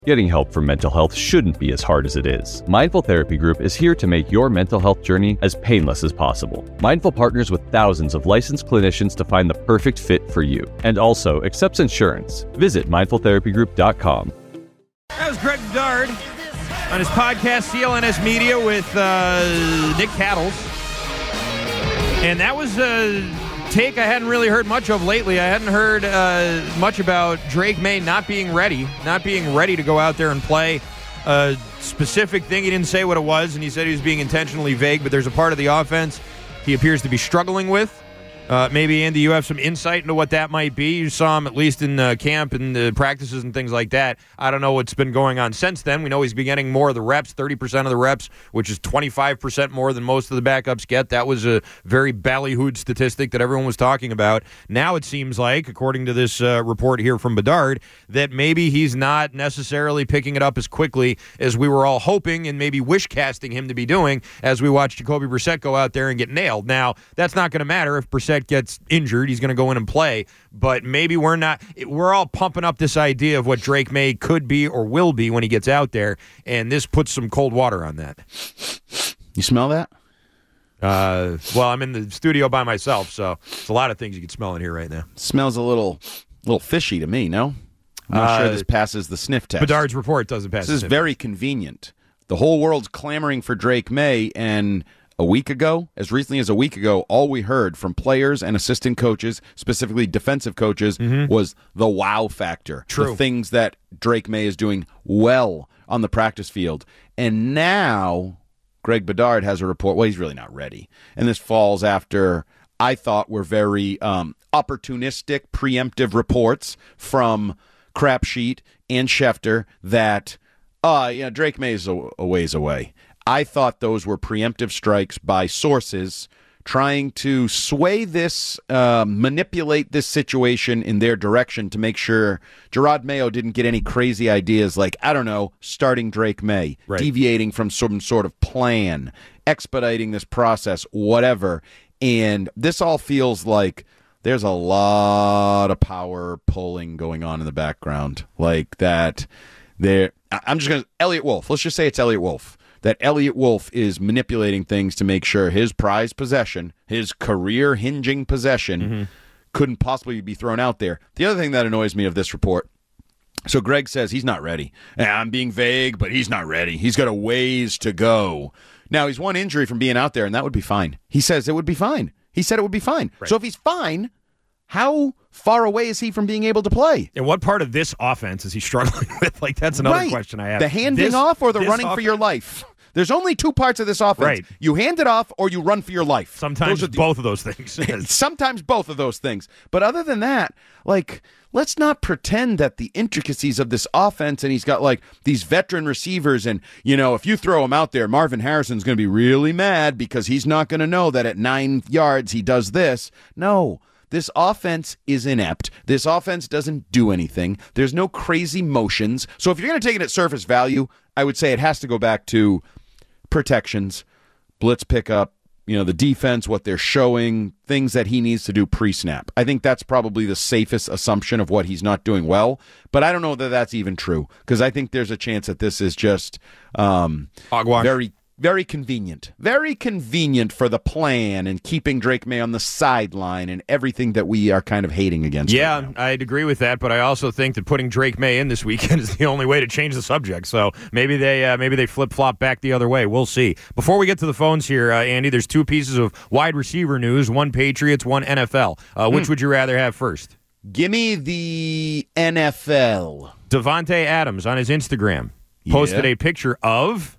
Getting help for mental health shouldn't be as hard as it is. Mindful Therapy Group is here to make your mental health journey as painless as possible. Mindful partners with thousands of licensed clinicians to find the perfect fit for you, and also accepts insurance. Visit mindfultherapygroup.com. That was Greg Bedard on his podcast, CLNS Media, with Nick Cattles. And that was a take I hadn't really heard much of lately. I hadn't heard much about Drake May not being ready to go out there and play. A specific thing, he didn't say what it was, and he said he was being intentionally vague, but there's a part of the offense he appears to be struggling with. Maybe, Andy, you have some insight into what that might be. You saw him at least in camp and practices and things like that. I don't know what's been going on since then. We know he's been getting more of the reps, 30% of the reps, which is 25% more than most of the backups get. That was a very ballyhooed statistic that everyone was talking about. Now it seems like, according to this report here from Bedard, that maybe he's not necessarily picking it up as quickly as we were all hoping and maybe wish-casting him to be doing as we watch Jacoby Brissett go out there and get nailed. Now, that's not going to matter if Brissett gets injured. He's going to go in and play, but maybe we're all pumping up this idea of what Drake May could be or will be when he gets out there, and this puts some cold water on that. You smell that? Well, I'm in the studio by myself, so it's a lot of things you can smell in here right now. It smells a little fishy to me, no? I'm not sure this passes the sniff test. Bedard's report doesn't pass the sniff test. This is very convenient. The whole world's clamoring for Drake May, and as recently as a week ago, all we heard from players and assistant coaches, specifically defensive coaches, was the wow factor. True. The things that Drake May is doing well on the practice field. And now Greg Bedard has a report. Well, he's really not ready. And this falls after, I thought, were very opportunistic, preemptive reports from Crapsheet and Schefter that Drake May is a ways away. I thought those were preemptive strikes by sources trying to sway this, manipulate this situation in their direction to make sure Gerard Mayo didn't get any crazy ideas like, I don't know, starting Drake May, right, deviating from some sort of plan, expediting this process, whatever. And this all feels like there's a lot of power pulling going on in the background. Like that I'm just going to, Elliot Wolf, let's just say it's Elliot Wolf. That Elliot Wolf is manipulating things to make sure his prized possession, his career-hinging possession, couldn't possibly be thrown out there. The other thing that annoys me of this report, so Greg says he's not ready. I'm being vague, but he's not ready. He's got a ways to go. Now, he's one injury from being out there, and that would be fine. He says it would be fine. He said it would be fine. Right. So if he's fine, how far away is he from being able to play? And what part of this offense is he struggling with? Like, that's another question I have. The handing off or the running for your life? There's only two parts of this offense. Right. You hand it off or you run for your life. Sometimes both of those things. Sometimes both of those things. But other than that, let's not pretend that the intricacies of this offense, and he's got these veteran receivers, and if you throw him out there, Marvin Harrison's going to be really mad because he's not going to know that at 9 yards he does this. No. This offense is inept. This offense doesn't do anything. There's no crazy motions. So if you're going to take it at surface value, I would say it has to go back to protections, blitz pickup, the defense, what they're showing, things that he needs to do pre-snap. I think that's probably the safest assumption of what he's not doing well, but I don't know that that's even true because I think there's a chance that this is just hogwash. Very, very convenient. Very convenient for the plan and keeping Drake May on the sideline and everything that we are kind of hating against. Yeah, right now. I'd agree with that, but I also think that putting Drake May in this weekend is the only way to change the subject. So maybe they flip-flop back the other way. We'll see. Before we get to the phones here, Andy, there's two pieces of wide receiver news, one Patriots, one NFL. Which would you rather have first? Give me the NFL. Davante Adams on his Instagram posted a picture of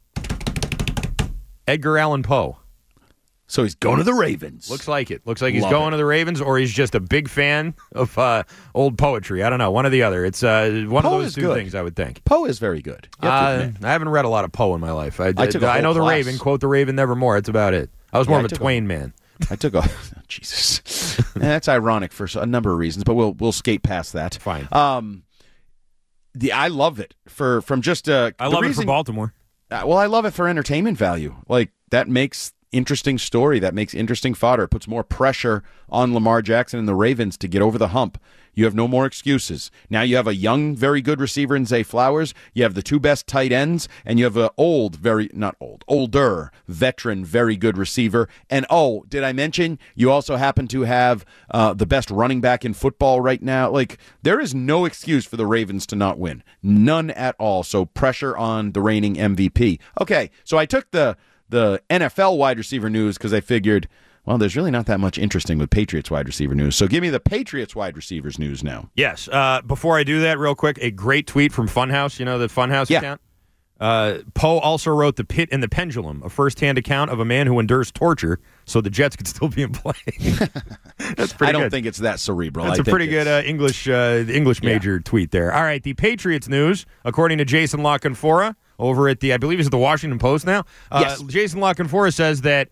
Edgar Allan Poe. So he's going to the Ravens. Looks like it. Looks like he's going to the Ravens, or he's just a big fan of old poetry. I don't know. One or the other. It's one of those two things, I would think. Poe is very good. I haven't read a lot of Poe in my life. I know class. The Raven. Quote the Raven nevermore. That's about it. I was more of a Twain man. I took a Jesus. That's ironic for a number of reasons, but we'll skate past that. Fine. I love it from just I love it for Baltimore. Well, I love it for entertainment value. That makes interesting story. That makes interesting fodder. It puts more pressure on Lamar Jackson and the Ravens to get over the hump. You have no more excuses. Now you have a young, very good receiver in Zay Flowers. You have the two best tight ends, and you have an older veteran, very good receiver. And did I mention you also happen to have the best running back in football right now? Like, there is no excuse for the Ravens to not win. None at all. So pressure on the reigning MVP. Okay, so I took the NFL wide receiver news because I figured, well, there's really not that much interesting with Patriots wide receiver news. So give me the Patriots wide receivers news now. Yes. Before I do that, real quick, a great tweet from Funhouse. You know the Funhouse account? Poe also wrote The Pit and the Pendulum, a first-hand account of a man who endures torture so the Jets could still be in play. That's pretty good. I don't think it's that cerebral. That's a pretty good English major tweet there. All right, the Patriots news, according to Jason La Canfora over at I believe it's the Washington Post now. Yes. Jason La Canfora says that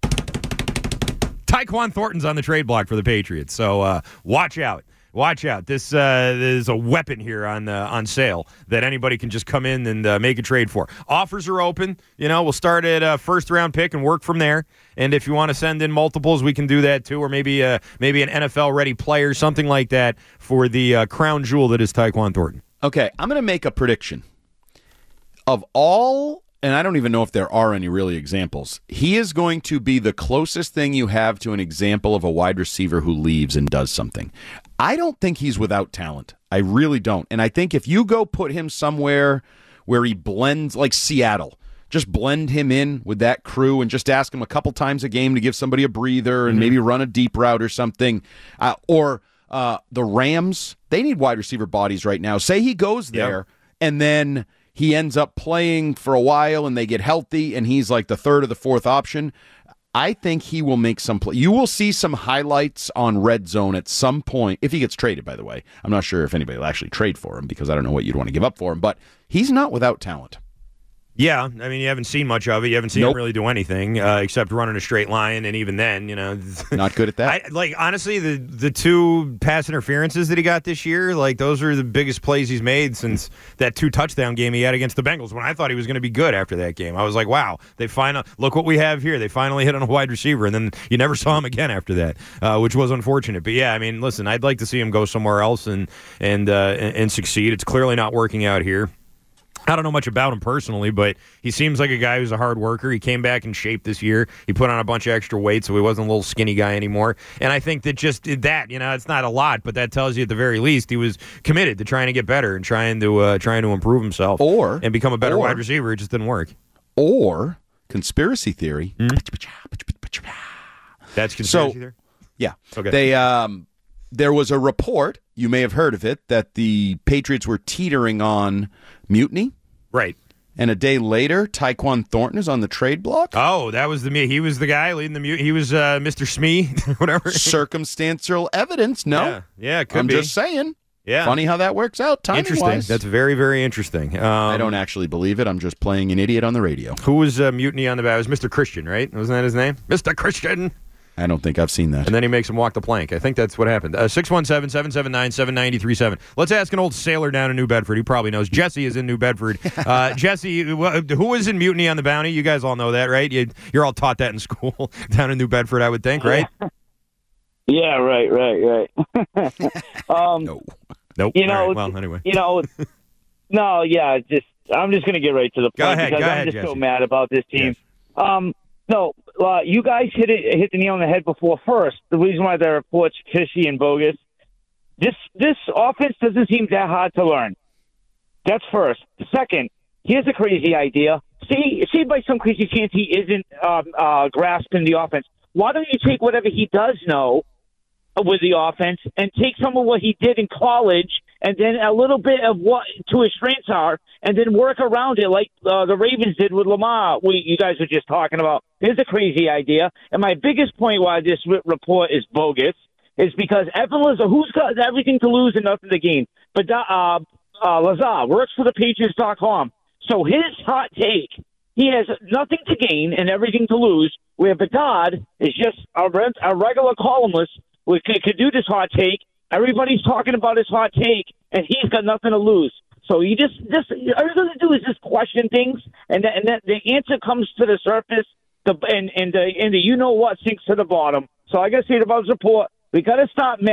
Tyquan Thornton's on the trade block for the Patriots, so watch out. Watch out. This is a weapon here on sale that anybody can just come in and make a trade for. Offers are open. We'll start at a first-round pick and work from there. And if you want to send in multiples, we can do that too, or maybe an NFL-ready player, something like that, for the crown jewel that is Tyquan Thornton. Okay, I'm going to make a prediction. Of all, and I don't even know if there are any really examples, he is going to be the closest thing you have to an example of a wide receiver who leaves and does something. I don't think he's without talent. I really don't. And I think if you go put him somewhere where he blends, like Seattle, just blend him in with that crew and just ask him a couple times a game to give somebody a breather and maybe run a deep route or something. Or the Rams, they need wide receiver bodies right now. Say he goes there and then he ends up playing for a while and they get healthy and he's like the third or the fourth option. I think he will make some play. You will see some highlights on Red Zone at some point, if he gets traded, by the way. I'm not sure if anybody will actually trade for him because I don't know what you'd want to give up for him, but he's not without talent. Yeah, I mean, you haven't seen much of it. You haven't seen him really do anything except run in a straight line, and even then, not good at that. Honestly, the two pass interferences that he got this year, those are the biggest plays he's made since that 2-touchdown game he had against the Bengals. When I thought he was going to be good after that game, I was like, wow, look what we have here. They finally hit on a wide receiver, and then you never saw him again after that, which was unfortunate. But yeah, I mean, listen, I'd like to see him go somewhere else and succeed. It's clearly not working out here. I don't know much about him personally, but he seems like a guy who's a hard worker. He came back in shape this year. He put on a bunch of extra weight, so he wasn't a little skinny guy anymore. And I think that just that, it's not a lot, but that tells you at the very least he was committed to trying to get better and trying to improve himself and become a better wide receiver. It just didn't work. Or conspiracy theory. That's conspiracy theory? Yeah. Okay. There was a report, you may have heard of it, that the Patriots were teetering on mutiny. Right. And a day later, Tyquan Thornton is on the trade block. Oh, that was he was the guy leading the mutiny. He was Mr. Smee, whatever. Circumstantial evidence, no? Yeah, it could I'm be. just saying. Yeah. Funny how that works out, timing-wise. Interesting. That's very, very interesting. I don't actually believe it. I'm just playing an idiot on the radio. Who was mutiny on the back? It was Mr. Christian, right? Wasn't that his name? Mr. Christian. I don't think I've seen that. And then he makes him walk the plank. I think that's what happened. 617-779-7937. Let's ask an old sailor down in New Bedford. He probably knows. Jesse is in New Bedford. Jesse, who was in Mutiny on the Bounty? You guys all know that, right? You're all taught that in school down in New Bedford, I would think, right? Yeah, right. No. Nope. Well, anyway. No, yeah, I'm just going to get right to the point. Go ahead, I'm just Jesse. so mad about this team. Yes. No, you guys hit the nail on the head before. First, the reason why the report's fishy and bogus, this offense doesn't seem that hard to learn. That's first. Second, here's a crazy idea. See by some crazy chance he isn't grasping the offense. Why don't you take whatever he does know with the offense and take some of what he did in college and then a little bit of what to his strengths are and then work around it like the Ravens did with Lamar, you guys were just talking about. Here's a crazy idea. And my biggest point why this report is bogus is because Evan Lazar, who's got everything to lose and nothing to gain, but Lazar works for the Patriots.com. So his hot take, he has nothing to gain and everything to lose, where Bedard is just a regular columnist who could do this hot take. Everybody's talking about his hot take, and he's got nothing to lose. So you just all you got to do is just question things, and the answer comes to the surface, and the you know what sinks to the bottom. So I got to say about the report, we got to stop May.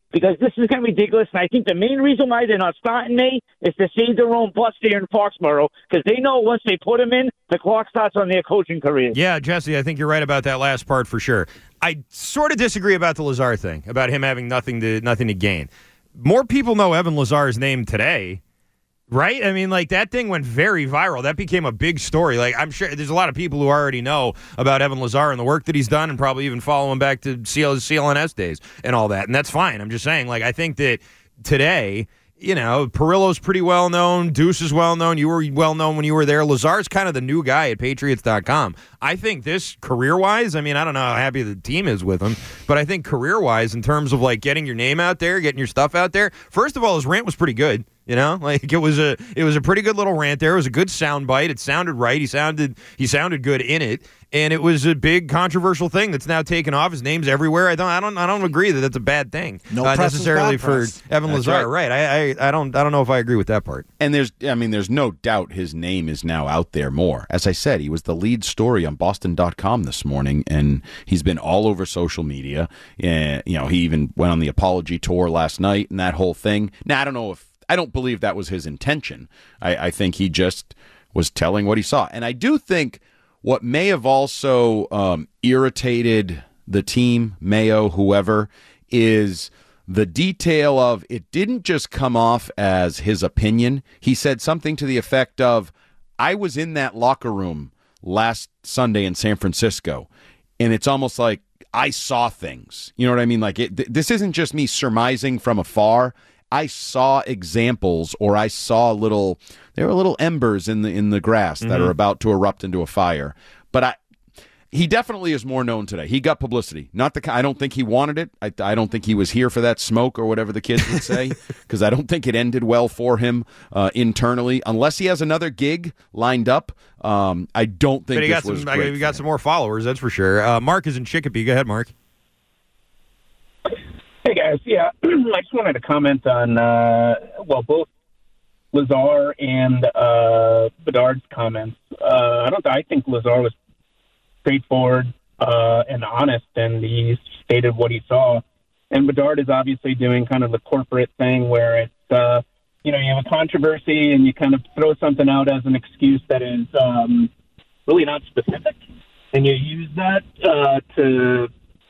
because this is getting ridiculous. And I think the main reason why they're not starting me is to save their own butts here in Foxborough, because they know once they put him in, the clock starts on their coaching careers. Yeah, Jesse, I think you're right about that last part for sure. I sort of disagree about the Lazar thing, about him having nothing to gain. More people know Evan Lazar's name today, right? I mean, like, that thing went very viral. That became a big story. Like, I'm sure there's a lot of people who already know about Evan Lazar and the work that he's done and probably even follow him back to CLNS days and all that. And that's fine. I'm just saying, like, I think that today, you know, Perillo's pretty well known. Deuce is well known. You were well known when you were there. Lazar's kind of the new guy at Patriots.com. I think this career-wise, I mean, I don't know how happy the team is with him, but I think career-wise, in terms of, like, getting your name out there, getting your stuff out there, first of all, his rant was pretty good. You know, like, it was a pretty good little rant there. It was a good sound bite. It sounded right. He sounded good in it, and it was a big controversial thing that's now taken off. His name's everywhere. I don't agree that that's a bad thing. No press necessarily is bad for press. Evan That's Lazar. Right. I don't know if I agree with that part. And there's no doubt his name is now out there more. As I said, he was the lead story on Boston.com this morning, and he's been all over social media. You know, he even went on the apology tour last night and that whole thing. Now, I don't believe that was his intention. I think he just was telling what he saw. And I do think what may have also irritated the team, Mayo, whoever, is the detail of it didn't just come off as his opinion. He said something to the effect of, I was in that locker room last Sunday in San Francisco, and it's almost like I saw things. You know what I mean? Like, this isn't just me surmising from afar. I saw examples, or I saw there were little embers in the grass that are about to erupt into a fire. But he definitely is more known today. He got publicity. I don't think he wanted it. I don't think he was here for that smoke or whatever the kids would say, because I don't think it ended well for him internally. Unless he has another gig lined up, I don't think this was great. He got some more followers, that's for sure. Mark is in Chicopee. Go ahead, Mark. Hey, guys. Yeah, I just wanted to comment on, both Lazar and Bedard's comments. I think Lazar was straightforward and honest, and he stated what he saw. And Bedard is obviously doing kind of the corporate thing where it's, you have a controversy and you kind of throw something out as an excuse that is really not specific, and you use that to,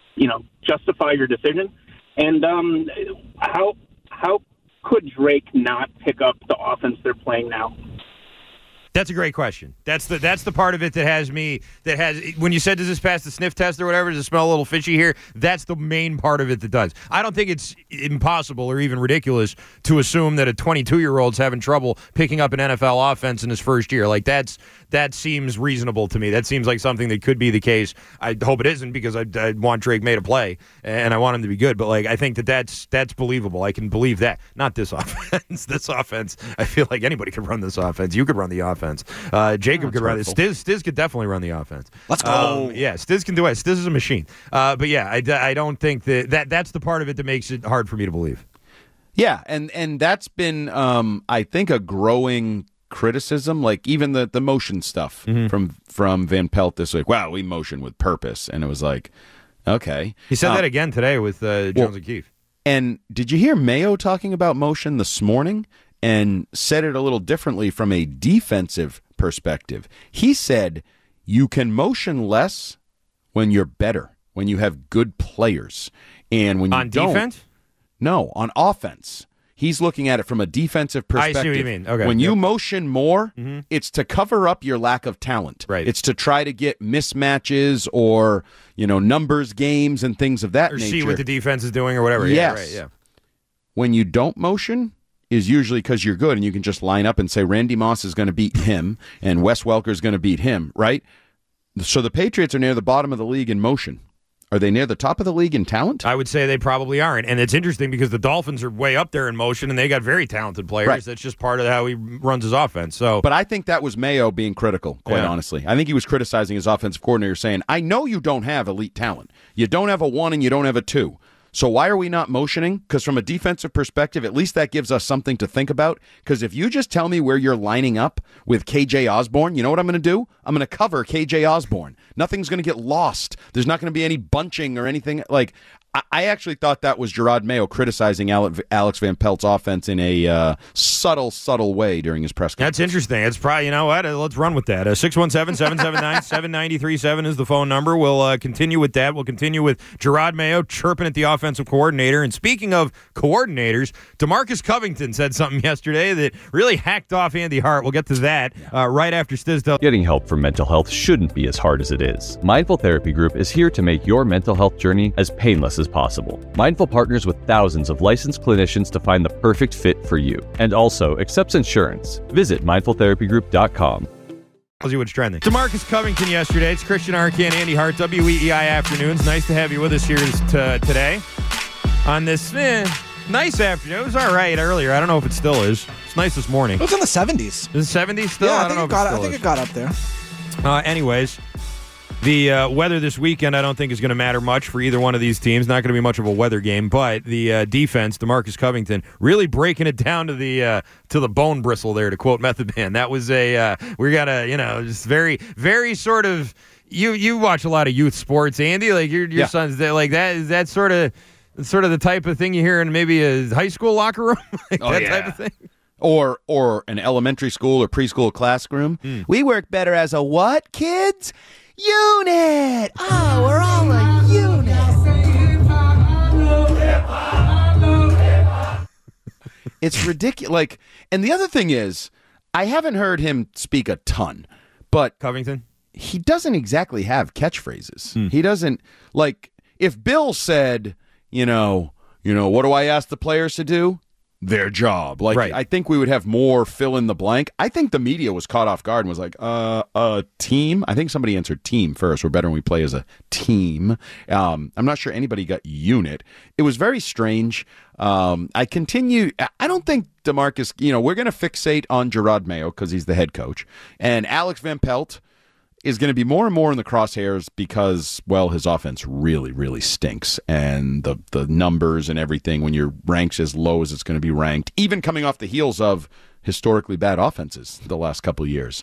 justify your decision. And how could Drake not pick up the offense they're playing now? That's a great question. That's the part of it that has when you said, does this pass the sniff test or whatever, does it smell a little fishy here? That's the main part of it that does. I don't think it's impossible or even ridiculous to assume that a 22-year-old's having trouble picking up an NFL offense in his first year. Like, that seems reasonable to me. That seems like something that could be the case. I hope it isn't, because I want Drake May to play and I want him to be good. But, like, I think that's believable. I can believe that. Not this offense. This offense, I feel like anybody could run this offense. You could run the offense. Jacob could run it. Stiz could definitely run the offense. Let's go. Yeah, Stiz can do it. Stiz is a machine. But yeah, I don't think that's the part of it that makes it hard for me to believe. Yeah, and that's been, I think, a growing criticism. Like, even the motion stuff from Van Pelt this week. Wow, we motion with purpose, and it was like, okay. He said that again today with Jones and Keefe. And did you hear Mayo talking about motion this morning? And said it a little differently from a defensive perspective. He said you can motion less when you're better, when you have good players. And when you on defense? No, on offense. He's looking at it from a defensive perspective. I see what you mean. Okay. When you motion more, it's to cover up your lack of talent. Right. It's to try to get mismatches or, numbers games and things of that or nature. See what the defense is doing or whatever. Yes. Yeah, right, yeah. When you don't motion is usually because you're good and you can just line up and say Randy Moss is going to beat him and Wes Welker is going to beat him, right? So the Patriots are near the bottom of the league in motion. Are they near the top of the league in talent? I would say they probably aren't. And it's interesting because the Dolphins are way up there in motion and they got very talented players. Right. That's just part of how he runs his offense. So, but I think that was Mayo being critical, quite honestly. I think he was criticizing his offensive coordinator, saying, I know you don't have elite talent. You don't have a 1 and you don't have a 2. So why are we not motioning? Because from a defensive perspective, at least that gives us something to think about. Because if you just tell me where you're lining up with KJ Osborne, you know what I'm going to do? I'm going to cover KJ Osborne. Nothing's going to get lost. There's not going to be any bunching or anything. Like, I actually thought that was Gerard Mayo criticizing Alex Van Pelt's offense in a subtle way during his press conference. That's interesting. It's probably, you know what? Let's run with that. 617-779-7937 is the phone number. We'll continue with that. We'll continue with Gerard Mayo chirping at the offensive coordinator. And speaking of coordinators, DeMarcus Covington said something yesterday that really hacked off Andy Hart. We'll get to that right after Stisdale. Getting help for mental health shouldn't be as hard as it is. Mindful Therapy Group is here to make your mental health journey as painless as possible. Mindful partners with thousands of licensed clinicians to find the perfect fit for you, and also accepts insurance. Visit mindfultherapygroup.com. Tells you what's trending. DeMarcus Covington yesterday. It's Christian Arcand, Andy Hart, WEEI Afternoons. Nice to have you with us here today on this nice afternoon. It was all right earlier. I don't know if it still is. It's nice this morning. It was in the 70s. Is it 70s still? Yeah, I think it got up there. Anyways, the weather this weekend I don't think is going to matter much for either one of these teams. Not going to be much of a weather game, but the defense, DeMarcus Covington, really breaking it down to the bone bristle there, to quote Method Man. That was we got just very, very sort of, you watch a lot of youth sports, Andy, like your son's like that. Is that sort of the type of thing you hear in maybe a high school locker room? Type of thing? Or an elementary school or preschool classroom. We work better as a what, kids? Unit! Oh, we're all a unit. It's ridiculous. Like, and the other thing is, I haven't heard him speak a ton, but Covington, he doesn't exactly have catchphrases. He doesn't, like, if Bill said, what do I ask the players to do? Their job. Like, right. I think we would have more fill in the blank. I think the media was caught off guard and was like, team? I think somebody answered team first. We're better when we play as a team. I'm not sure anybody got unit. It was very strange. I don't think DeMarcus, we're going to fixate on Gerard Mayo because he's the head coach. And Alex Van Pelt is going to be more and more in the crosshairs because, well, his offense really, really stinks. And the numbers and everything, when your rank's as low as it's going to be ranked, even coming off the heels of historically bad offenses the last couple of years.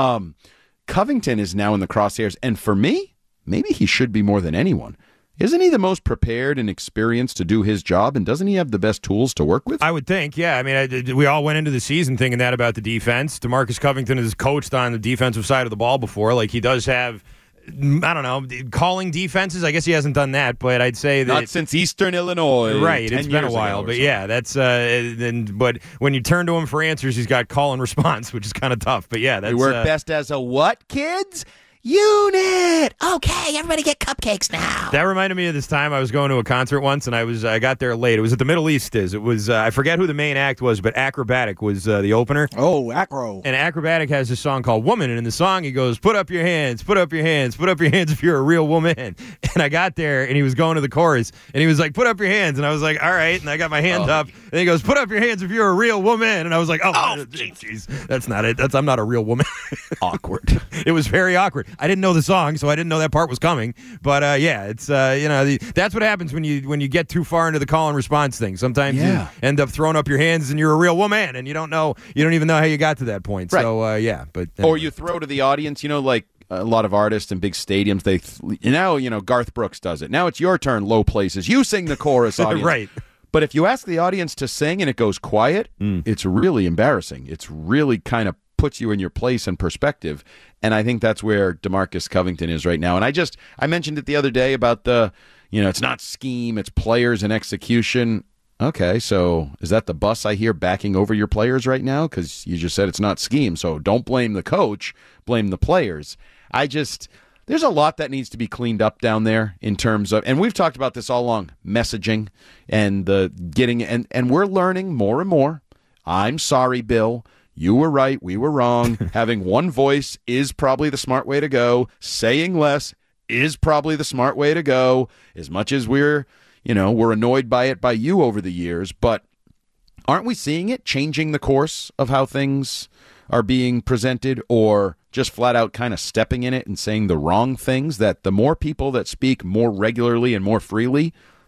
Covington is now in the crosshairs. And for me, maybe he should be more than anyone. Isn't he the most prepared and experienced to do his job, and doesn't he have the best tools to work with? I would think, yeah. I mean, we all went into the season thinking that about the defense. DeMarcus Covington has coached on the defensive side of the ball before. Like, he does have, I don't know, calling defenses. I guess he hasn't done that, but I'd say that... Not since Eastern Illinois. Right, it's been a while. But yeah, that's... but when you turn to him for answers, he's got call and response, which is kind of tough. But yeah, that's... We work best as a what, kids? Unit! Okay, everybody get cupcakes now. That reminded me of this time I was going to a concert once, and I got there late. It was at the Middle East. It was I forget who the main act was, but Acrobatic was the opener. Oh, Acro. And Acrobatic has this song called Woman, and in the song he goes, put up your hands, put up your hands, put up your hands if you're a real woman. And I got there, and he was going to the chorus, and he was like, put up your hands. And I was like, all right. And I got my hand up, and he goes, put up your hands if you're a real woman. And I was like, jeez, that's not it. I'm not a real woman. Awkward. It was very awkward. I didn't know the song, so I didn't know that part was coming. But yeah, it's that's what happens when you get too far into the call and response thing. Sometimes you end up throwing up your hands and you're a real woman, and you don't even know how you got to that point. Right. So yeah, but or you throw to the audience, like a lot of artists in big stadiums. Garth Brooks does it. Now it's your turn. Low places, you sing the chorus, audience. Right. But if you ask the audience to sing and it goes quiet, it's really embarrassing. It's really kind of puts you in your place and perspective. And I think that's where DeMarcus Covington is right now. And I mentioned it the other day about it's not scheme, it's players and execution. Okay, so is that the bus I hear backing over your players right now? Because you just said it's not scheme. So don't blame the coach, blame the players. There's a lot that needs to be cleaned up down there in terms of, and we've talked about this all along, messaging and and we're learning more and more. I'm sorry, Bill. You were right. We were wrong. Having one voice is probably the smart way to go. Saying less is probably the smart way to go. As much as we're annoyed by it by you over the years, but aren't we seeing it changing the course of how things are being presented, or just flat out kind of stepping in it and saying the wrong things? That the more people that speak more regularly and more freely,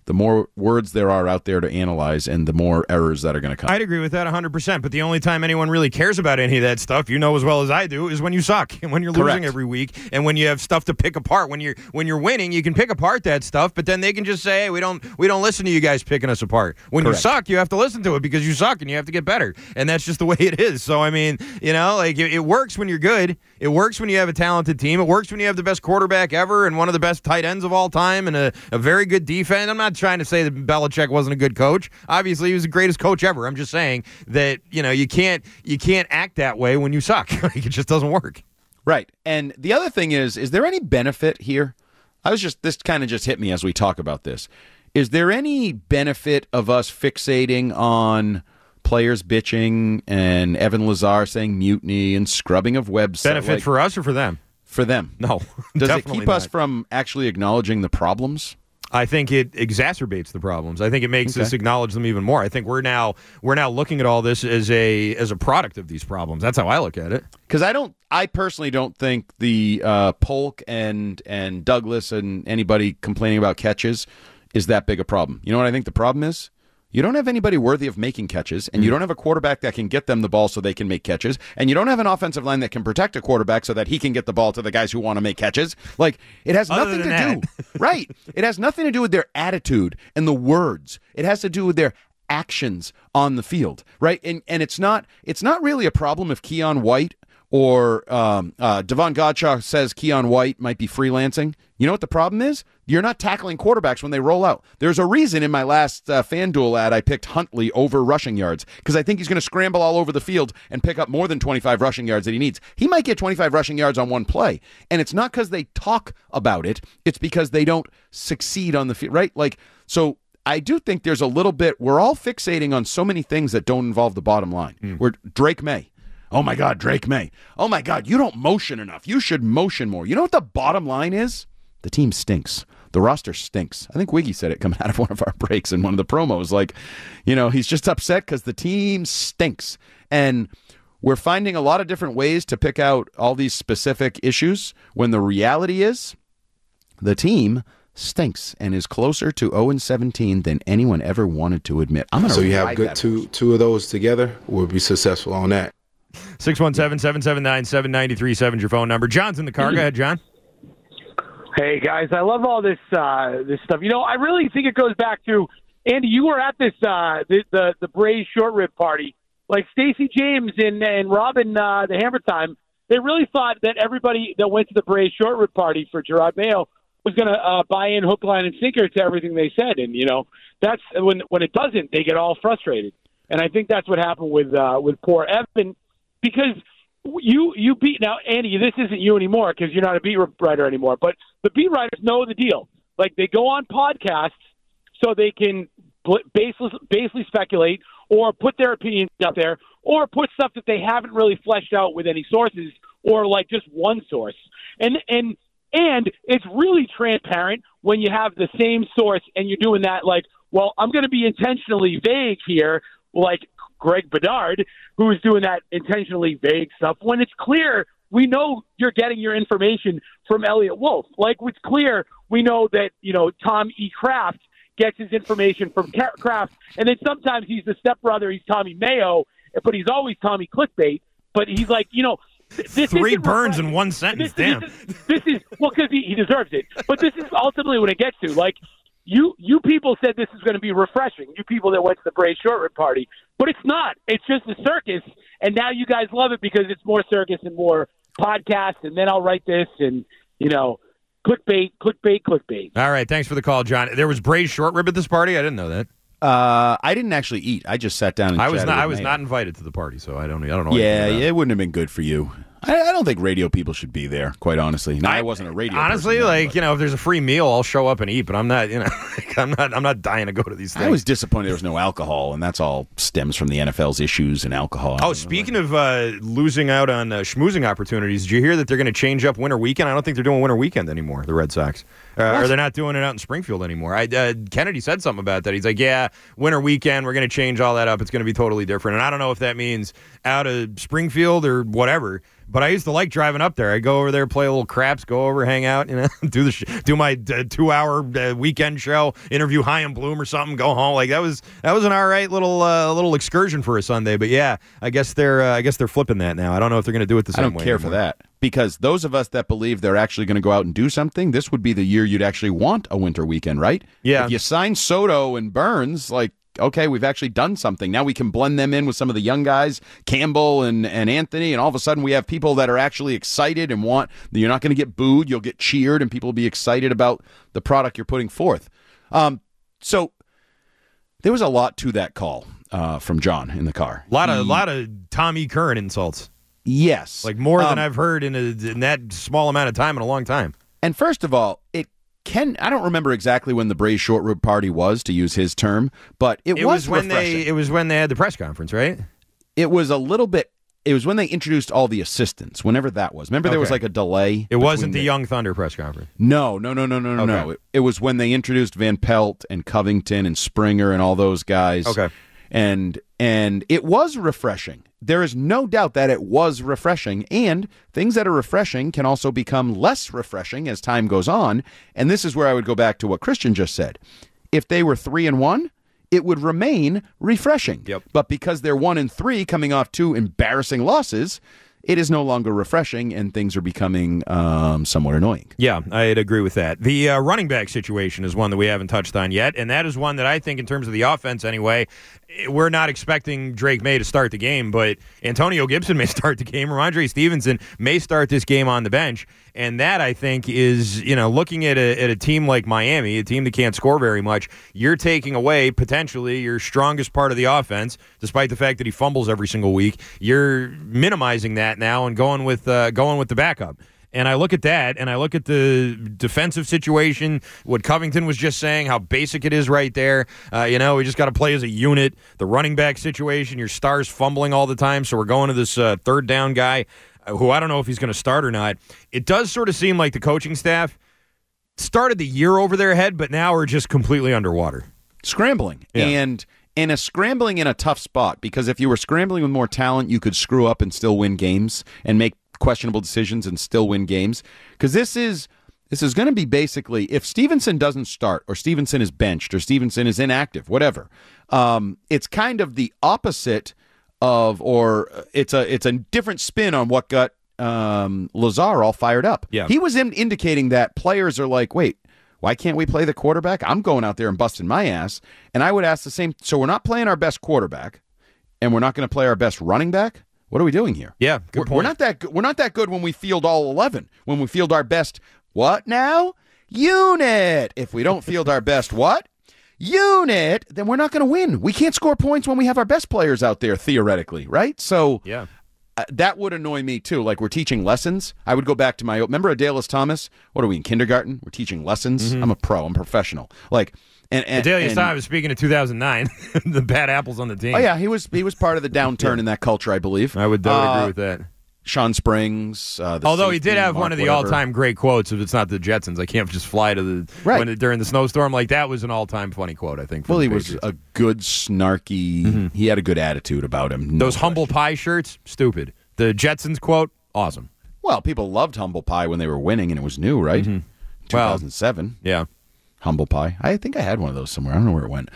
the more words there are out there to analyze and the more errors that are going to come. I'd agree with that 100%, but the only time anyone really cares about any of that stuff, you know as well as I do, is when you suck and when you're losing Correct. every week and when you have stuff to pick apart. When you're winning, you can pick apart that stuff, but then they can just say, hey, we don't listen to you guys picking us apart. When Correct. you suck, you have to listen to it because you suck and you have to get better. And that's just the way it is. So, I mean, like it works when you're good. It works when you have a talented team. It works when you have the best quarterback ever and one of the best tight ends of all time and a very good defense. I'm not trying to say that Belichick wasn't a good coach. Obviously, he was the greatest coach ever. I'm just saying that, you can't act that way when you suck. It just doesn't work. Right. And the other thing is there any benefit here? This kind of just hit me as we talk about this. Is there any benefit of us fixating on players bitching and Evan Lazar saying mutiny and scrubbing of websites? Benefit for us or for them? For them. No. Does it definitely keep us not. from actually acknowledging the problems? I think it exacerbates the problems. I think it makes us acknowledge them even more. I think we're now looking at all this as a product of these problems. That's how I look at it. Because I personally don't think the Polk and Douglas and anybody complaining about catches is that big a problem. You know what I think the problem is? You don't have anybody worthy of making catches, and you don't have a quarterback that can get them the ball so they can make catches, and you don't have an offensive line that can protect a quarterback so that he can get the ball to the guys who want to make catches. Like, it has nothing to do. Right. It has nothing to do with their attitude and the words. It has to do with their actions on the field, right? And it's not really a problem if Keon White or Devon Godshaw says Keon White might be freelancing. You know what the problem is? You're not tackling quarterbacks when they roll out. There's a reason in my last FanDuel ad I picked Huntley over rushing yards because I think he's going to scramble all over the field and pick up more than 25 rushing yards that he needs. He might get 25 rushing yards on one play, and it's not because they talk about it. It's because they don't succeed on the field, right? Like, so I do think there's a little bit, we're all fixating on so many things that don't involve the bottom line. We're Drake May. Oh, my God, Drake May. Oh, my God, you don't motion enough. You should motion more. You know what the bottom line is? The team stinks. The roster stinks. I think Wiggy said it coming out of one of our breaks in one of the promos. Like, he's just upset because the team stinks. And we're finding a lot of different ways to pick out all these specific issues when the reality is the team stinks and is closer to 0-17 than anyone ever wanted to admit. So you have good two of those together, we'll be successful on that. 617-779-7937 is your phone number. John's in the car. Go ahead, John. Hey, guys, I love all this this stuff. I really think it goes back to, Andy, you were at this the Braves short rib party. Like Stacey James and Robin, the Hammer Time, they really thought that everybody that went to the Braves short rib party for Gerard Mayo was going to buy in hook, line, and sinker to everything they said. And, that's when it doesn't, they get all frustrated. And I think that's what happened with poor Evan, because you beat, now, Andy, this isn't you anymore because you're not a beat writer anymore, but the beat writers know the deal. Like, they go on podcasts so they can basely speculate or put their opinions out there or put stuff that they haven't really fleshed out with any sources or like just one source. And it's really transparent when you have the same source and you're doing that like, well, I'm going to be intentionally vague here, like Greg Bedard, who is doing that intentionally vague stuff, when it's clear we know you're getting your information from Elliot Wolf. Like, it's clear we know that, Tom E. Kraft gets his information from Kraft, and then sometimes he's the stepbrother, he's Tommy Mayo, but he's always Tommy Clickbait. But he's like, this 3 burns in one sentence. Damn. This is well, because he deserves it. But this is ultimately what it gets to. Like, you people said this is going to be refreshing. You people that went to the Braves short rib party, but it's not. It's just a circus, and now you guys love it because it's more circus and more podcasts. And then I'll write this, and clickbait. All right, thanks for the call, John. There was Braves short rib at this party. I didn't know that. I didn't actually eat. I just sat down and I was chatted not invited to the party, so I don't know. Yeah, it wouldn't have been good for you. I don't think radio people should be there, quite honestly. I wasn't a radio honestly, person, if there's a free meal, I'll show up and eat, but I'm not, I'm not dying to go to these things. I was disappointed there was no alcohol, and that's all stems from the NFL's issues and alcohol. Oh, speaking of losing out on schmoozing opportunities, did you hear that they're going to change up winter weekend? I don't think they're doing winter weekend anymore, the Red Sox. Or they're not doing it out in Springfield anymore. Kennedy said something about that. He's like, yeah, winter weekend, we're going to change all that up. It's going to be totally different. And I don't know if that means out of Springfield or whatever, but I used to like driving up there. I'd go over there, play a little craps, go over, hang out, do my 2-hour weekend show, interview Chaim Bloom or something, go home. Like that was an all right little excursion for a Sunday. But yeah, I guess they're flipping that now. I don't know if they're going to do it the same way. I don't care anymore. for that, because those of us that believe they're actually going to go out and do something, this would be the year you'd actually want a winter weekend, right? Yeah. If you sign Soto and Burns, like, okay, we've actually done something. Now we can blend them in with some of the young guys, Campbell and Anthony, and all of a sudden we have people that are actually excited and want. You're not going to get booed, you'll get cheered, and people will be excited about the product you're putting forth. So there was a lot to that call from John in the car. A lot of Tommy Curran insults. Yes. Like more than I've heard in that small amount of time in a long time. And first of all, I don't remember exactly when the Braves short rib party was, to use his term, but it was when refreshing. it was when they had the press conference, right? It was a little bit. It was when they introduced all the assistants, whenever that was. Remember, there was like a delay. It wasn't the Young Thunder press conference. No. It was when they introduced Van Pelt and Covington and Springer and all those guys. Okay. And it was refreshing. There is no doubt that it was refreshing, and things that are refreshing can also become less refreshing as time goes on. And this is where I would go back to what Christian just said. If they were 3-1, it would remain refreshing. Yep. But because they're 1-3 coming off 2 embarrassing losses, it is no longer refreshing, and things are becoming somewhat annoying. Yeah, I'd agree with that. The running back situation is one that we haven't touched on yet, and that is one that I think, in terms of the offense anyway, we're not expecting Drake May to start the game, but Antonio Gibson may start the game. Ramondre Stevenson may start this game on the bench, and that, I think, is, looking at a team like Miami, a team that can't score very much, you're taking away, potentially, your strongest part of the offense, despite the fact that he fumbles every single week. You're minimizing that now and going with the backup. And I look at that, and I look at the defensive situation, what Covington was just saying, how basic it is right there. We just got to play as a unit. The running back situation, your star's fumbling all the time, so we're going to this third down guy who I don't know if he's going to start or not. It does sort of seem like the coaching staff started the year over their head, but now are just completely underwater. Scrambling. Yeah. And a scrambling in a tough spot, because if you were scrambling with more talent, you could screw up and still win games and make questionable decisions and still win games. Because this is going to be basically, if Stevenson doesn't start, or Stevenson is benched, or Stevenson is inactive, whatever, it's kind of the opposite of, or it's a different spin on what got Lazar all fired up. Yeah. He was indicating that players are like, wait, why can't we play the quarterback? I'm going out there and busting my ass. And I would ask the same. So we're not playing our best quarterback, and we're not going to play our best running back. What are we doing here? Yeah, good point. We're not that good. We're not that good when we field all 11. When we field our best, what now? Unit. If we don't field our best, what? Unit. Then we're not going to win. We can't score points when we have our best players out there, theoretically, right? So yeah. That would annoy me, too. Like, we're teaching lessons. I would go back to remember Adalius Thomas? What are we, in kindergarten? We're teaching lessons? I'm a pro. I'm a professional. Like, Adalius Thomas, speaking of 2009, the bad apples on the team. Oh, yeah, he was part of the downturn in that culture, I believe. I would agree with that. Sean Springs. Although he did have one of the all-time great quotes, if it's not the Jetsons, I can't just fly to during the snowstorm. Like, that was an all-time funny quote, I think. Well, he was a good, snarky, he had a good attitude about him. Those humble pie shirts, stupid. The Jetsons quote, awesome. Well, people loved humble pie when they were winning, and it was new, right? 2007. Yeah. Humble pie. I think I had one of those somewhere. I don't know where it went.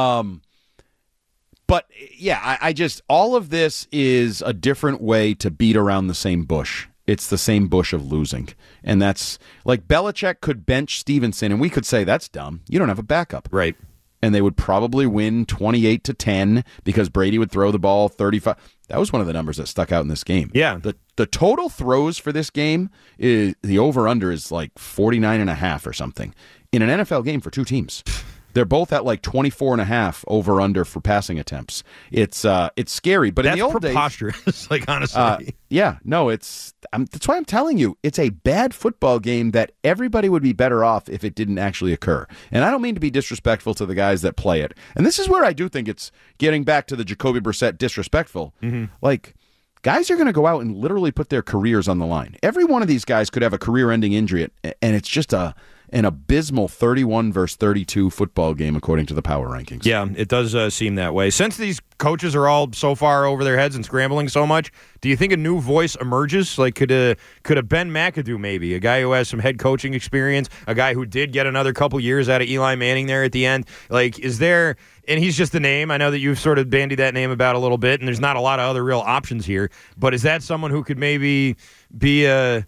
But, yeah, I just, all of this is a different way to beat around the same bush. It's the same bush of losing. And that's, like, Belichick could bench Stevenson, and we could say, that's dumb. You don't have a backup. Right. And they would probably win 28-10 because Brady would throw the ball 35. That was one of the numbers that stuck out in this game. Yeah. The total throws for this game, is the over-under is like 49.5 or something. In an NFL game for two teams. They're both at like 24.5 over/under for passing attempts. It's scary, but in the old days, that's preposterous. Like, honestly, yeah, no, that's why I'm telling you, it's a bad football game that everybody would be better off if it didn't actually occur. And I don't mean to be disrespectful to the guys that play it. And this is where I do think it's getting back to the Jacoby Brissett disrespectful. Like, guys are going to go out and literally put their careers on the line. Every one of these guys could have a career-ending injury, and it's just an abysmal 31-32 football game, according to the power rankings. Yeah, it does seem that way. Since these coaches are all so far over their heads and scrambling so much, do you think a new voice emerges? Like, could a Ben McAdoo maybe, a guy who has some head coaching experience, a guy who did get another couple years out of Eli Manning there at the end? Like, is there, and he's just a name, I know that you've sort of bandied that name about a little bit, and there's not a lot of other real options here, but is that someone who could maybe be a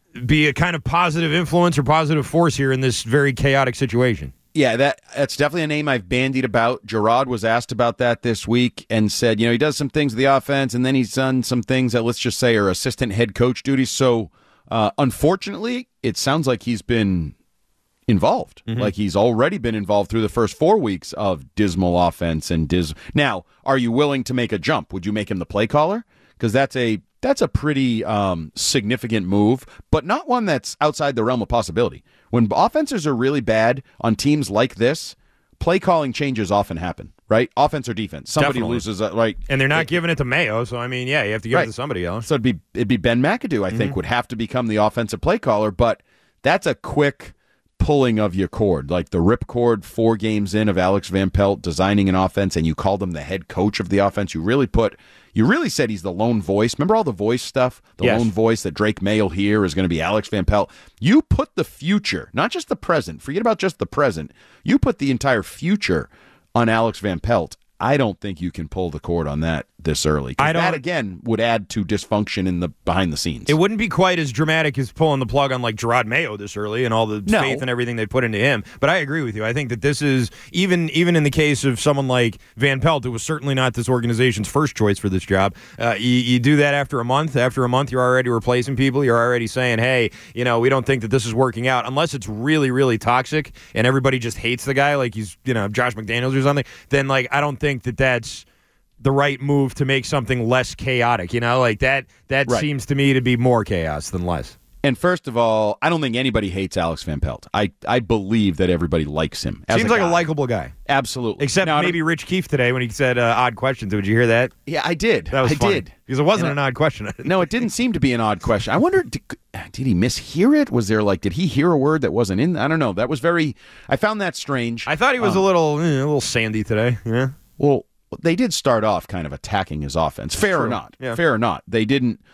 kind of positive influence or positive force here in this very chaotic situation? Yeah, that's definitely a name I've bandied about. Gerard was asked about that this week and said, he does some things with the offense, and then he's done some things that, let's just say, are assistant head coach duties. So, unfortunately, it sounds like he's been involved. Mm-hmm. Like he's already been involved through the first 4 weeks of dismal offense and Now, are you willing to make a jump? Would you make him the play caller? Because that's a pretty significant move, but not one that's outside the realm of possibility. When offenses are really bad on teams like this, play calling changes often happen, right? Offense or defense. Somebody Definitely loses, right? And they're not giving it to Mayo, so I mean, yeah, you have to give it to somebody else. So it'd be Ben McAdoo, I think, would have to become the offensive play caller, but that's a quick pulling of your cord, like the ripcord 4 games in of Alex Van Pelt designing an offense, and you called him the head coach of the offense. You really said he's the lone voice. Remember all the voice stuff? The lone voice that Drake May will hear is going to be Alex Van Pelt. You put the future, not just the present. Forget about just the present. You put the entire future on Alex Van Pelt. I don't think you can pull the cord on that this early. That, again, would add to dysfunction in the behind the scenes. It wouldn't be quite as dramatic as pulling the plug on like Gerard Mayo this early and all the faith and everything they put into him. But I agree with you. I think that this is, even in the case of someone like Van Pelt, it was certainly not this organization's first choice for this job. You do that after a month. After a month, you're already replacing people. You're already saying, hey, we don't think that this is working out. Unless it's really, really toxic and everybody just hates the guy like he's, Josh McDaniels or something, then like I don't think that that's the right move to make something less chaotic. Like that seems to me to be more chaos than less. And first of all, I don't think anybody hates Alex Van Pelt. I believe that everybody likes him. Seems like a likable guy. Absolutely. Except maybe Rich Keefe today when he said odd questions. Did you hear that? Yeah, I did. That was funny. Did. Because it wasn't an odd question. No, it didn't seem to be an odd question. I wonder, did he mishear it? Was there did he hear a word that wasn't in? I don't know. That was I found that strange. I thought he was a little sandy today. Yeah. Well, they did start off kind of attacking his offense. Fair or not. Yeah. Fair or not. They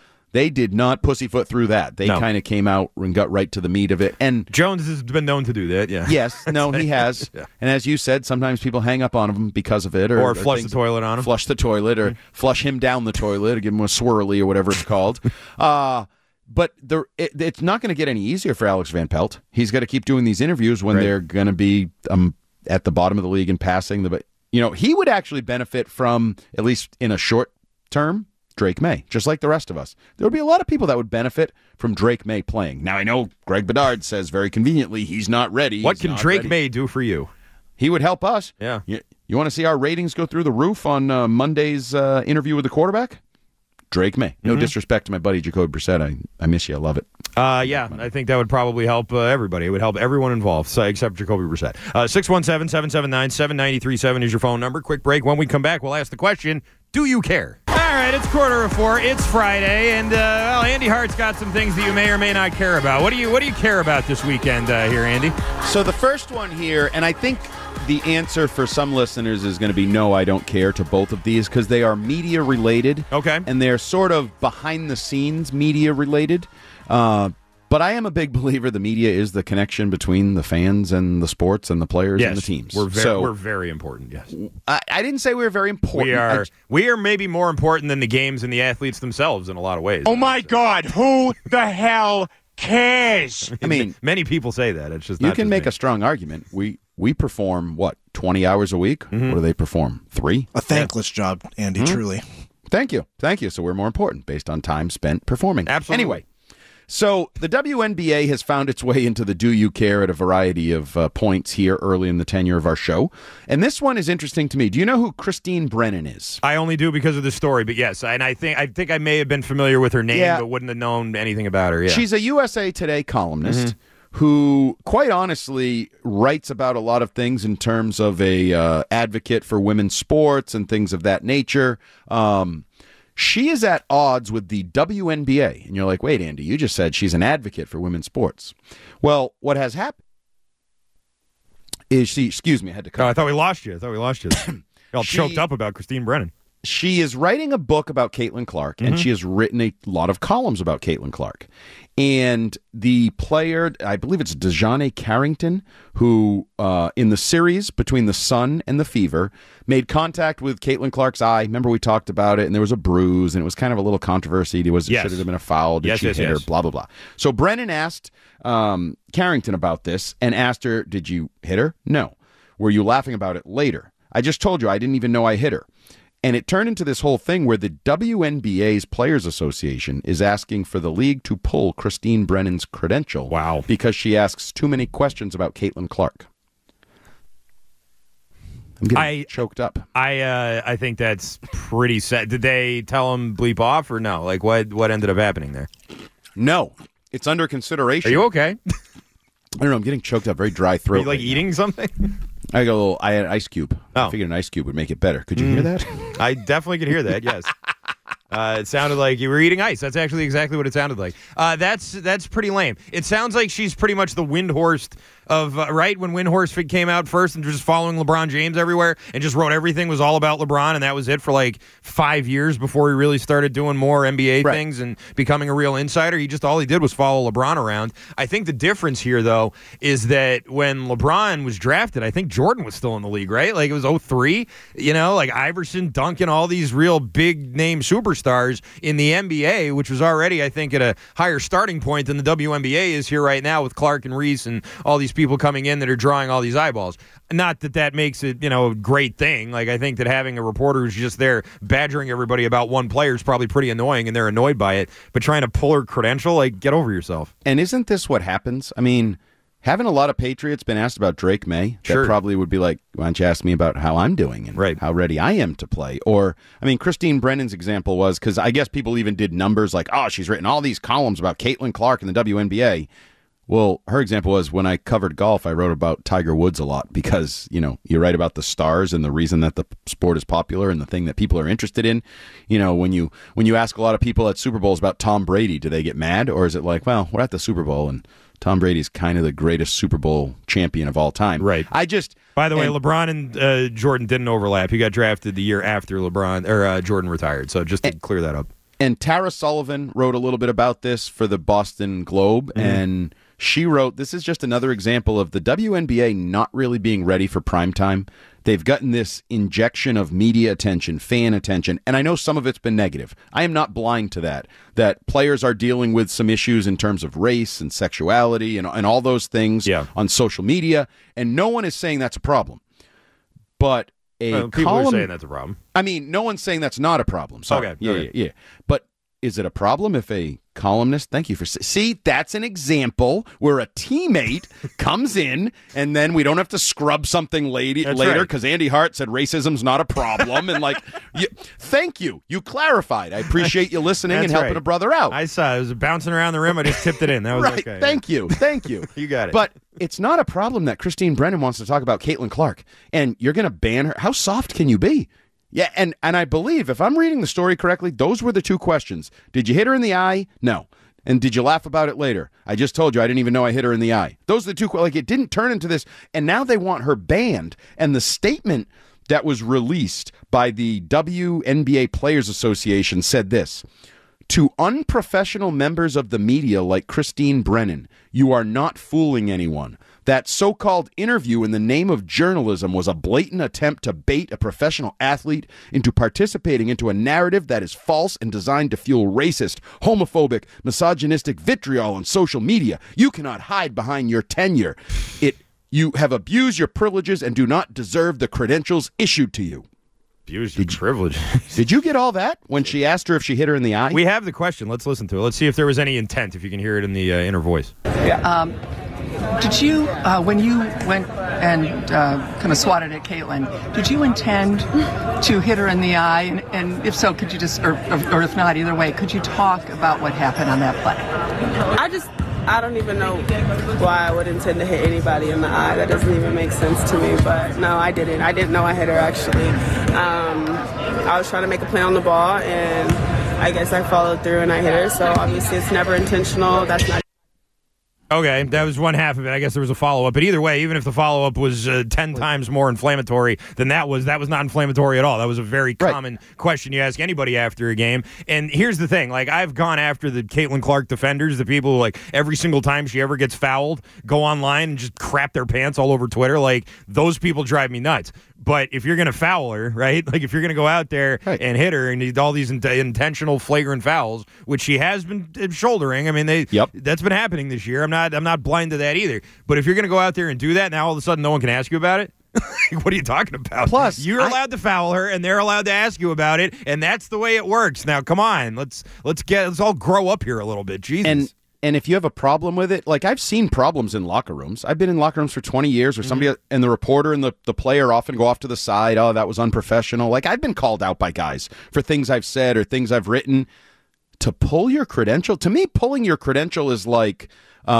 did not pussyfoot through that. They kind of came out and got right to the meat of it. And Jones has been known to do that, yeah. Yes, no, he has. Yeah. And as you said, sometimes people hang up on him because of it. Or flush the toilet on him. Flush the toilet or flush him down the toilet or give him a swirly or whatever it's called. But it's not going to get any easier for Alex Van Pelt. He's got to keep doing these interviews when they're going to be at the bottom of the league and passing. He would actually benefit from, at least in a short term, Drake May, just like the rest of us. There would be a lot of people that would benefit from Drake May playing. Now, I know Greg Bedard says very conveniently he's not ready. What can Drake May do for you? He would help us. Yeah. You want to see our ratings go through the roof on Monday's interview with the quarterback? Drake May. No disrespect to my buddy Jacoby Brissett. I miss you. I love it. Yeah, I think that would probably help everybody. It would help everyone involved, except Jacoby Brissett. 617-779-7937 is your phone number. Quick break. When we come back, we'll ask the question, do you care? All right, it's 3:45. It's Friday, and Andy Hart's got some things that you may or may not care about. What do you care about this weekend here, Andy? So the first one here, and I think the answer for some listeners is going to be no, I don't care to both of these because they are media related. Okay. And they're sort of behind the scenes media related. But I am a big believer the media is the connection between the fans and the sports and the players and the teams. We're very important, yes. I didn't say we were very important. We are maybe more important than the games and the athletes themselves in a lot of ways. Oh, my God. Who the hell cares? I mean, many people say that. It's just you can make a strong argument. We perform, 20 hours a week? Mm-hmm. What do they perform? 3? A thankless job, Andy, truly. Thank you. So we're more important based on time spent performing. Absolutely. Anyway, so the WNBA has found its way into the Do You Care at a variety of points here early in the tenure of our show. And this one is interesting to me. Do you know who Christine Brennan is? I only do because of the story, but yes. And I think I may have been familiar with her name, but wouldn't have known anything about her. Yeah. She's a USA Today columnist who, quite honestly, writes about a lot of things in terms of a advocate for women's sports and things of that nature. She is at odds with the WNBA. And you're like, wait, Andy, you just said she's an advocate for women's sports. Well, what has happened Is she? Excuse me, I had to cut. Oh, I thought we lost you. All choked up about Christine Brennan. She is writing a book about Caitlin Clark, and she has written a lot of columns about Caitlin Clark. And the player, I believe it's DeJohnny Carrington, who in the series between the Sun and the Fever made contact with Caitlin Clark's eye. Remember we talked about it, and there was a bruise, and it was kind of a little controversy. Should it have been a foul? Did she hit her? Blah, blah, blah. So Brennan asked Carrington about this and asked her, did you hit her? No. Were you laughing about it later? I just told you I didn't even know I hit her. And it turned into this whole thing where the WNBA's Players Association is asking for the league to pull Christine Brennan's credential. Wow. Because she asks too many questions about Caitlin Clark. I'm getting choked up. I think that's pretty sad. Did they tell him bleep off or no? Like, what ended up happening there? No. It's under consideration. Are you okay? I don't know. I'm getting choked up. Very dry throat. Are you eating something? I had an ice cube. I figured an ice cube would make it better. Could you hear that? I definitely could hear that, yes. It sounded like you were eating ice. That's actually exactly what it sounded like. That's pretty lame. It sounds like she's pretty much the Windhorst of, right, when Windhorst came out first and just following LeBron James everywhere and just wrote everything was all about LeBron, and that was it for like 5 years before he really started doing more NBA things and becoming a real insider. All he did was follow LeBron around. I think the difference here, though, is that when LeBron was drafted, I think Jordan was still in the league, right? Like it was 2003, like Iverson, Duncan, all these real big-name superstars in the NBA, which was already, I think, at a higher starting point than the WNBA is here right now with Clark and Reese and all these people coming in that are drawing all these eyeballs. Not that makes it, a great thing. Like, I think that having a reporter who's just there badgering everybody about one player is probably pretty annoying, and they're annoyed by it. But trying to pull her credential, like, get over yourself. And isn't this what happens? I mean, haven't a lot of Patriots been asked about Drake May? That probably would be like, why don't you ask me about how I'm doing and how ready I am to play? Or, I mean, Christine Brennan's example was, because I guess people even did numbers like, oh, she's written all these columns about Caitlin Clark in the WNBA. Well, her example was when I covered golf, I wrote about Tiger Woods a lot because, you write about the stars and the reason that the sport is popular and the thing that people are interested in. When you ask a lot of people at Super Bowls about Tom Brady, do they get mad? Or is it like, well, we're at the Super Bowl and Tom Brady's kind of the greatest Super Bowl champion of all time. Right. By the way, LeBron and Jordan didn't overlap. He got drafted the year after Jordan retired. So just to clear that up. And Tara Sullivan wrote a little bit about this for the Boston Globe, and she wrote, this is just another example of the WNBA not really being ready for prime time. They've gotten this injection of media attention, fan attention, and I know some of it's been negative. I am not blind to that players are dealing with some issues in terms of race and sexuality and all those things on social media, and no one is saying that's a problem. But people are saying that's a problem. I mean, no one's saying that's not a problem. Sorry. Okay. Yeah. But is it a problem if a columnist, thank you for, see, that's an example where a teammate comes in and then we don't have to scrub something later because Andy Hart said racism's not a problem. And thank you. You clarified. I appreciate you listening and helping a brother out. I saw it was bouncing around the rim. I just tipped it in. That was okay. Thank you. You got it. But it's not a problem that Christine Brennan wants to talk about Caitlin Clark and you're going to ban her. How soft can you be? Yeah, and I believe, if I'm reading the story correctly, those were the two questions. Did you hit her in the eye? No. And did you laugh about it later? I just told you I didn't even know I hit her in the eye. Those are the two. It didn't turn into this. And now they want her banned. And the statement that was released by the WNBA Players Association said this: to unprofessional members of the media like Christine Brennan, you are not fooling anyone. That so-called interview in the name of journalism was a blatant attempt to bait a professional athlete into participating into a narrative that is false and designed to fuel racist, homophobic, misogynistic vitriol on social media. You cannot hide behind your tenure. You have abused your privileges and do not deserve the credentials issued to you. Abused your privilege. Did you get all that when she asked her if she hit her in the eye? We have the question. Let's listen to it. Let's see if there was any intent, if you can hear it in the inner voice. Yeah. Did you, when you went and kind of swatted at Caitlin, did you intend to hit her in the eye? And if so, could you just, or if not, either way, could you talk about what happened on that play? I don't even know why I would intend to hit anybody in the eye. That doesn't even make sense to me. But no, I didn't. I didn't know I hit her, actually. I was trying to make a play on the ball, and I guess I followed through and I hit her. So obviously it's never intentional. That's not. Okay, that was one half of it. I guess there was a follow-up. But either way, even if the follow-up was 10 times more inflammatory than that was not inflammatory at all. That was a very common question you ask anybody after a game. And here's the thing. Like, I've gone after the Caitlin Clark defenders, the people who, like, every single time she ever gets fouled, go online and just crap their pants all over Twitter. Like, those people drive me nuts. But if you're going to foul her, right, like if you're going to go out there and hit her and need all these intentional flagrant fouls, which she has been shouldering, I mean, that's been happening this year. I'm not blind to that either. But if you're going to go out there and do that, now all of a sudden no one can ask you about it? What are you talking about? Plus, you're allowed to foul her, and they're allowed to ask you about it, and that's the way it works. Now, come on, let's all grow up here a little bit, Jesus. And if you have a problem with it, like I've seen problems in locker rooms. I've been in locker rooms for 20 years where somebody and the reporter and the player often go off to the side. Oh, that was unprofessional. Like I've been called out by guys for things I've said or things I've written. To pull your credential, to me, pulling your credential is like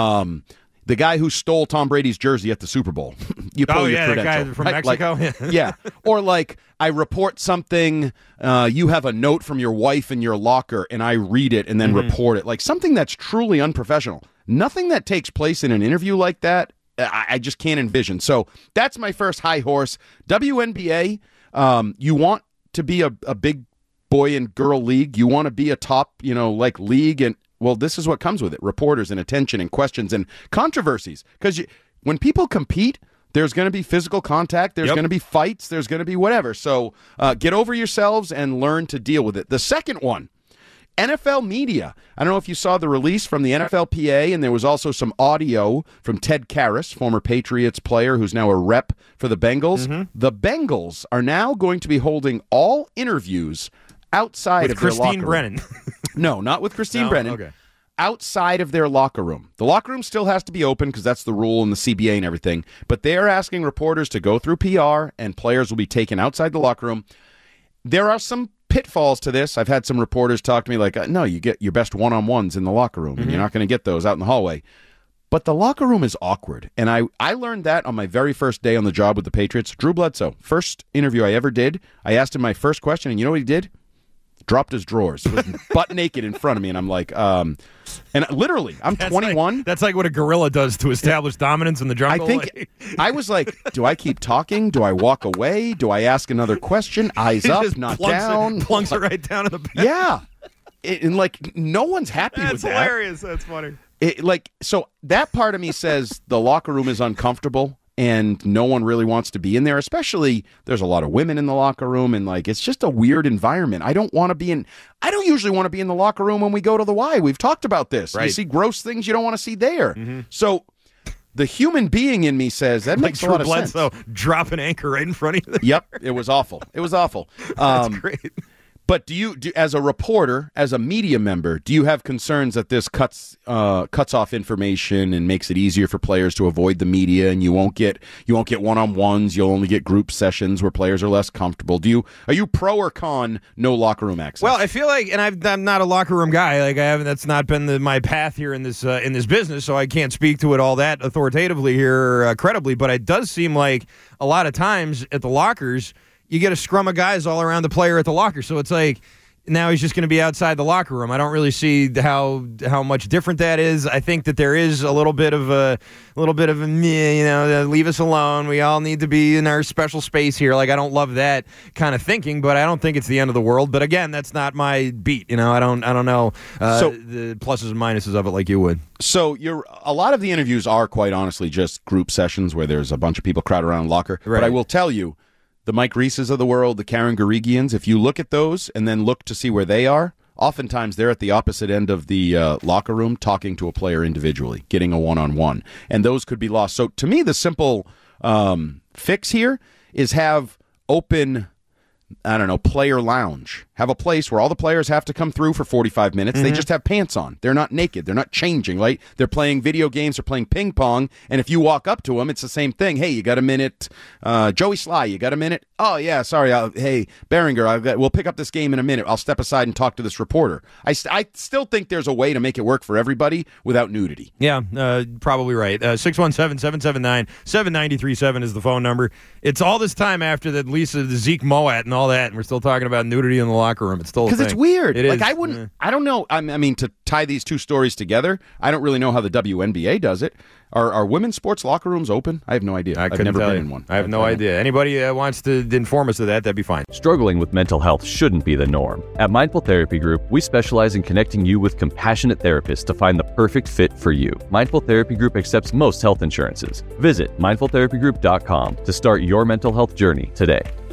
the guy who stole Tom Brady's jersey at the Super Bowl. You pull your credential. That guy from Mexico? Like, yeah. Or like I report something, you have a note from your wife in your locker, and I read it and then report it. Like something that's truly unprofessional. Nothing that takes place in an interview like that, I just can't envision. So that's my first high horse. WNBA, you want to be a big boy and girl league. You want to be a top, like league, and well, this is what comes with it. Reporters and attention and questions and controversies. Because when people compete, there's going to be physical contact. There's going to be fights. There's going to be whatever. So get over yourselves and learn to deal with it. The second one, NFL media. I don't know if you saw the release from the NFLPA, and there was also some audio from Ted Karras, former Patriots player who's now a rep for the Bengals. The Bengals are now going to be holding all interviews outside of their locker room. Christine Brennan. No, not with Christine Brennan. Okay. Outside of their locker room. The locker room still has to be open because that's the rule in the CBA and everything. But they are asking reporters to go through PR, and players will be taken outside the locker room. There are some pitfalls to this. I've had some reporters talk to me like, no, you get your best one-on-ones in the locker room, and you're not going to get those out in the hallway. But the locker room is awkward. And I learned that on my very first day on the job with the Patriots. Drew Bledsoe, first interview I ever did, I asked him my first question, and you know what he did? Dropped his drawers, was butt naked in front of me, and I'm like, and literally, I'm 21. That's like what a gorilla does to establish dominance in the jungle. I think I was like, do I keep talking? Do I walk away? Do I ask another question? Eyes up, not down. Plunks it right down in the bed. Yeah, and like no one's happy with that. That's hilarious. That's funny. So that part of me says the locker room is uncomfortable. And no one really wants to be in there, especially there's a lot of women in the locker room, and like it's just a weird environment. I don't usually want to be in the locker room when we go to the Y. We've talked about this. Right. You see gross things you don't want to see there. So the human being in me says that makes a lot of sense. So drop an anchor right in front of you. Yep, it was awful. It was awful. That's great. But do you, as a reporter, as a media member, do you have concerns that this cuts off information and makes it easier for players to avoid the media, and you won't get one-on-ones, you'll only get group sessions where players are less comfortable? Are you pro or con no locker room access? Well, I feel like, and I'm not a locker room guy. Like that's not been my path here in this business, so I can't speak to it all that authoritatively here, credibly. But it does seem like a lot of times at the lockers, you get a scrum of guys all around the player at the locker. So it's like now he's just going to be outside the locker room. I don't really see how much different that is. I think that there is a little bit of a leave us alone. We all need to be in our special space here. Like I don't love that kind of thinking, but I don't think it's the end of the world. But again, that's not my beat. I don't know the pluses and minuses of it like you would. So a lot of the interviews are quite honestly just group sessions where there's a bunch of people crowded around a locker. Right. But I will tell you, the Mike Reeses of the world, the Karen Garigians, if you look at those and then look to see where they are, oftentimes they're at the opposite end of the locker room talking to a player individually, getting a one-on-one. And those could be lost. So to me, the simple fix here is have open, player lounge. Have a place where all the players have to come through for 45 minutes. They just have pants on. They're not naked. They're not changing, right? They're playing video games. They're playing ping pong. And if you walk up to them, it's the same thing. Hey, you got a minute? Joey Sly, you got a minute? Oh, yeah, sorry. Hey, Behringer, we'll pick up this game in a minute. I'll step aside and talk to this reporter. I still think there's a way to make it work for everybody without nudity. Yeah, probably right. 617-779-7937 is the phone number. It's all this time after the Zeke Moat and all that, and we're still talking about nudity in the locker locker room. It's still a because thing. it's weird. It is. I wouldn't. I don't know. I mean, to tie these two stories together, I don't really know how the WNBA does it. Are women's sports locker rooms open? I have no idea. I've never been in one. I have no idea. Anybody wants to inform us of that, that'd be fine. Struggling with mental health shouldn't be the norm. At Mindful Therapy Group, we specialize in connecting you with compassionate therapists to find the perfect fit for you. Mindful Therapy Group accepts most health insurances. Visit mindfultherapygroup.com to start your mental health journey today.